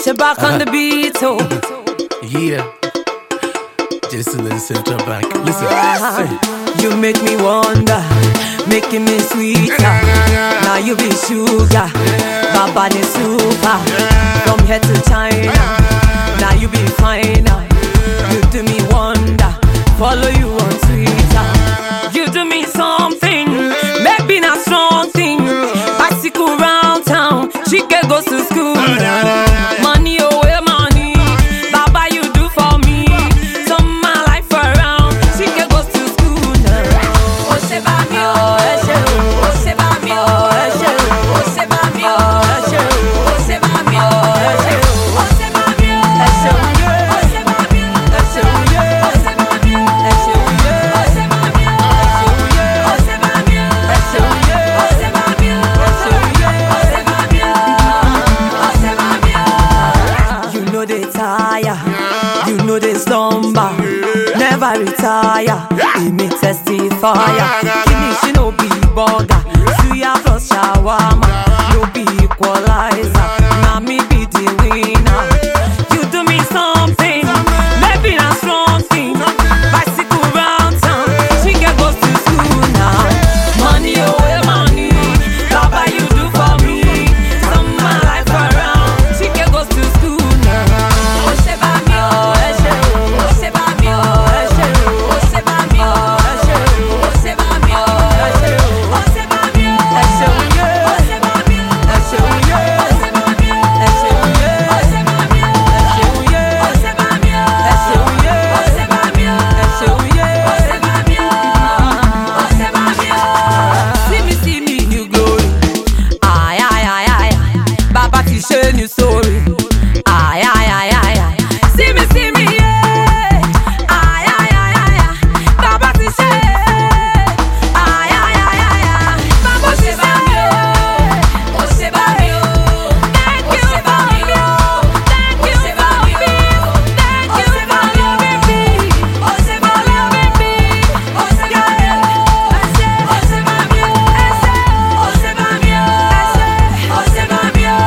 Sit back on the beat, oh. Yeah. Jason and Central Bank. Listen. You make me wonder, making me sweeter. Now you be sugar, Baba the super. From here to China, now you be finer. You do me wonder, follow you on Twitter. You do me something, maybe not strong thing. Bicycle round town, she can go to school. Money away, money, Baba you do for me. Turn my life around, she can go to school now. Oh, say ba mi, oh, say ba mi, oh, say ba mi, oh, say ba mi, oh, say ba mi, you know they slumber, never retire. He me testifier. Kini she no be burger, suya plus shawarma, no be equalizer. Now me be the winner. You do me something, maybe not strong thing. Bicycle round town, she can go to school now. Money away, money, Baba you do for me. Turn my life around, she can go to school now. New story. Ay, ay, ay, ay, ay. See me, yeah. Ay, ay, ay, ay, ay. Baba ti say. Ay, ay, ay, ay, ay. Baba ti say. Oh, say ba mi, oh. Thank you for me, oh. Thank you for me. Thank you for loving me. Oh, say ba loving me. Oh, say ba mi, oh. Oh, say ba mi, oh. Oh, say ba mi, oh. Oh, say ba mi, oh.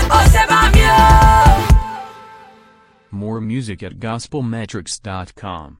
More music at gospelmetrics.com.